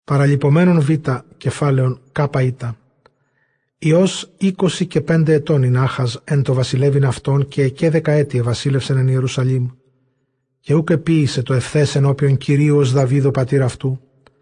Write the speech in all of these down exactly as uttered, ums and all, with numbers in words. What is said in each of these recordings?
Παραλυπωμένων β, κεφάλαιον κάπα ήτα. Υιός είκοσι και πέντε ετών ειν Άχαζ εν το βασιλεύειν αυτόν και εκέ δεκαέτιε βασίλευσεν εν Ιερουσαλήμ. Και ούκ επίησε το ευθές ενώπιον Κυρίου ως Δαβίδ ο πατήρ αυτού.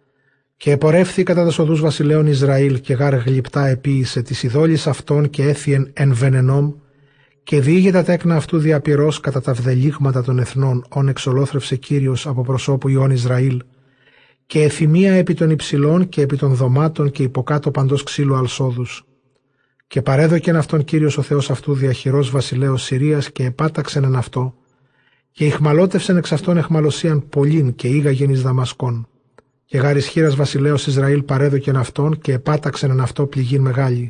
Και επορεύθη κατά τας οδούς βασιλέων Ισραήλ και γάρ γλυπτά επίησε της ειδόλης αυτών και έθιεν εν βενενόμ και διήγε τα τέκνα αυτού διαπυρός κατά τα βδελίγματα των εθνών όν εξολόθρευσε Κύριος από προσώπου Υιών Ισραήλ και εθυμία επί των υψηλών και επί των δωμάτων και υποκάτω παντός ξύλου αλσόδους. Και παρέδοκεν αυτόν Κύριος ο Θεός αυτού διαχειρός βασιλέως Συρίας και επάταξεν εν αυτό και ηχμαλώτευσεν εξ αυτών εχμαλωσίαν πολλήν και ήγαγεν εις Δαμασκόν. Και γάρ ισχύρας βασιλέως Ισραήλ παρέδοκεν αυτόν και επάταξεν εν αυτό πληγήν μεγάλη.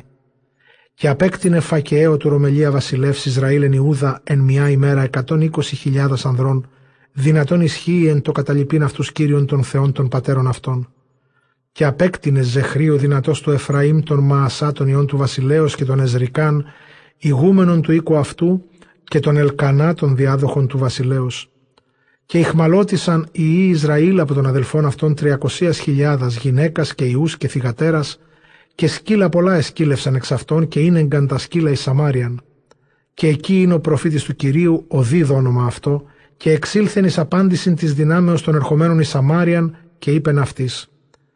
Και απέκτηνε Φακεαίο του Ρωμελία βασιλεύς Ισραήλ εν Ιούδα εν μια ημέρα εκατόν είκοσι χιλιάδας ανδρών, δυνατόν ισχύει εν το καταλοιπήν αυτούς Κύριον των Θεών των πατέρων αυτών. Και απέκτηνε Ζεχρείο δυνατός του Εφραήμ των Μαασά των ιών του βασιλέως και των Εζρικάν, ηγούμενων του οίκου αυτού, και των Ελκανά των διάδοχων του βασιλέως. Και ηχμαλώτησαν οι ιοί Ισραήλ από των αδελφών αυτών τριακοσίας χιλιάδας γυναίκας και ιούς και θυγατέρας, και σκύλα πολλά εσκύλευσαν εξ αυτών και ίνεγκαν τα σκύλα εις Σαμάριαν. Και εκεί είναι ο προφήτης του Κυρίου, ο Δίδ όνομα αυτό, και εξήλθεν εις απάντησιν της δυνάμεως των ερχομένων εις Σαμάριαν, και είπεν αυτής: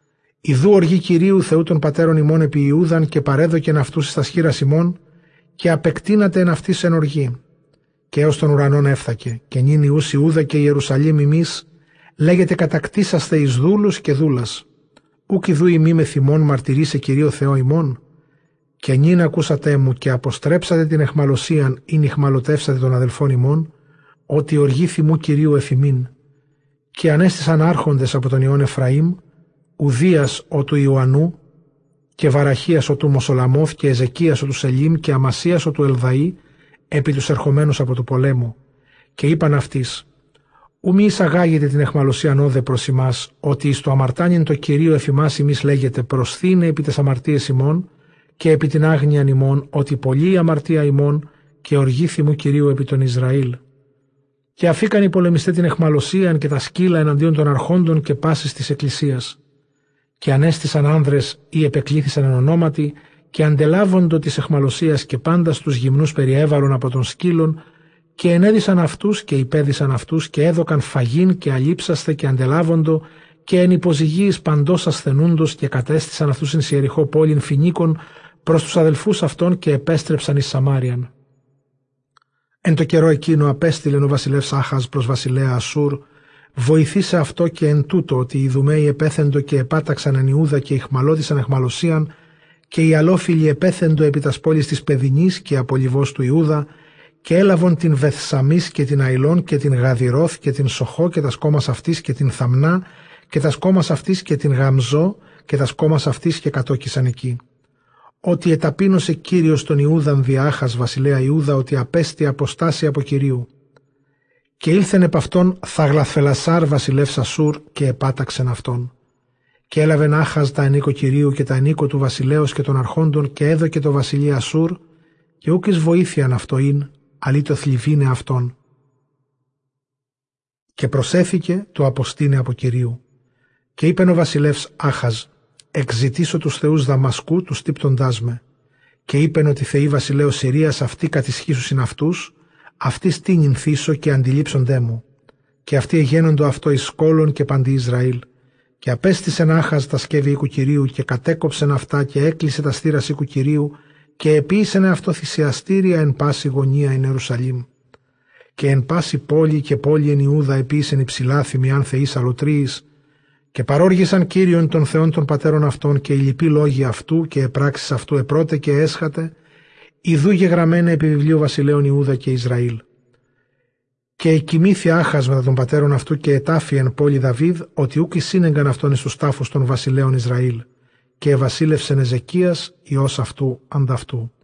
Ιδού οργή Κυρίου Θεού των πατέρων ημών επί Ιούδαν, και παρέδοκεν αυτούς εις τα σχήρας ημών, και απεκτείνατε εν αυτής εν οργή. Και έως των ουρανών έφθακε, και νυν Ιούς Ιούδα και Ιερουσαλήμ ημείς, λέγεται κατακτήσαστε εις δούλους και δούλας. Ούκ ιδού ημί με θυμών μαρτυρήσε Κυρίω Θεό ημών. Και νυν ακούσατε μου και αποστρέψατε την εχμαλωσίαν ή νυχμαλωτεύσατε των αδελφών ημών, ότι οργή θυμού Κυρίου εφημίν. Και ανέστησαν άρχοντες από τον Ιών Εφραήμ, Ουδίας ο του Ιωαννού, και Βαραχίας ο του Μοσολαμόθ, και Εζεκίας ο του Σελίμ, και Αμασίας ο του Ελδαή, επί τους ερχομένους από του πολέμου. Και είπαν αυτοίς: Ου μη εισαγάγετε την εχμαλωσίαν όδε προς ημάς, ότι εις το αμαρτάνιν το Κυρίο εφημάς ημείς λέγεται προσθήνε επί τες αμαρτίες ημών, και επί την άγνοιαν ημών, ότι πολλή αμαρτία ημών, και οργή θυμού Κυρίου επί τον Ισραήλ. Και αφήκαν οι πολεμιστέ την εχμαλωσίαν και τα σκύλα εναντίον των αρχόντων και πάσης της εκκλησίας. Και ανέστησαν άνδρες ή επεκλήθησαν εν ονόματι, και αντελάβοντο της εχμαλωσίας και πάντα στους γυμνούς περιέβαρον από των σκύλων, και ενέδισαν αυτούς και υπέδισαν αυτούς και έδωκαν φαγήν και αλείψαστε και αντελάβοντο και εν υποζυγίης παντός ασθενούντος, και κατέστησαν αυτούς εν Ιεριχώ πόλην φοινίκων προς τους αδελφούς αυτών, και επέστρεψαν εις Σαμάριαν. Εν το καιρό εκείνο απέστειλεν ο βασιλεύς Άχαζ προς βασιλέα Ασσούρ, βοηθήσε αυτό και εν τούτο ότι οι Ιδουμαίοι επέθεντο και επάταξαν εν Ιούδα και ηχμαλώτησαν εχμαλωσίαν, και οι αλόφιλοι επέθεντο επί τας πόλης της Παιδινής και απολυβός του Ιούδα, και έλαβον την Βεθσαμής και την Αηλών και την Γαδιρώθ και την Σοχό και τας κόμμας αυτής και την Θαμνά και τας κόμμας αυτής και την Γαμζό και τας κόμμας αυτής, και κατόκισαν εκεί. Ότι εταπείνωσε Κύριος τον Ιούδαν δια Άχαζ βασιλέα Ιούδα, ότι απέστη αποστάσει από Κυρίου. Και ήλθεν επ' αυτόν Θαγλαθφελασάρ βασιλεύς Ασσούρ και επάταξεν αυτόν. Και έλαβεν Άχαζ τα ενίκο Κυρίου και τα ενίκο του βασιλέως και των αρχόντων, και έδωκε το βασιλεία Ασσούρ, και ούκ εις βοήθειαν αυτοήν, αλλή το θλιβήνε αυτόν. Και προσέθηκε το αποστήνε από Κυρίου. Και είπεν ο βασιλεύς Άχαζ: Εξζητήσω τους θεούς Δαμασκού, τους τύπτοντάς με. Και είπεν ότι θεοί βασιλέως Συρίας αυτοί κατησχίσουσιν αυτούς, αυτοί στήνην θύσω και αντιλήψοντέ μου. Και αυτοί εγένοντο αυτό εις σκόλων και παντί Ισραήλ. Και απέστησεν Άχαζ τα σκεύη οίκου Κυρίου, και κατέκοψεν αυτά, και έκλεισε τα στήρας οίκου Κυρίου, και επίησεν αυτό θυσιαστήρια εν πάση γωνία εν Ιερουσαλήμ. Και εν πάση πόλη και πόλη εν Ιούδα επίησεν υψηλά θυμιάν θεείς αλωτρίης, και παρόργησαν Κύριον των Θεών των πατέρων αυτών, και οι λοιποί λόγοι αυτού και επράξεις αυτού επρώτε και έσχατε, ιδού γεγραμμένα επί βιβλίου βασιλέων Ιούδα και Ισραήλ. Και εκοιμήθη Άχαζ μετά των πατέρων αυτού, και ετάφη εν πόλη Δαβίδ, ότι ούκ εισήνεγκαν αυτόν εις τους τάφους των βασιλέων Ισραήλ. Και ευασίλευσεν Εζεκίας, υιός αυτού ανταυτού.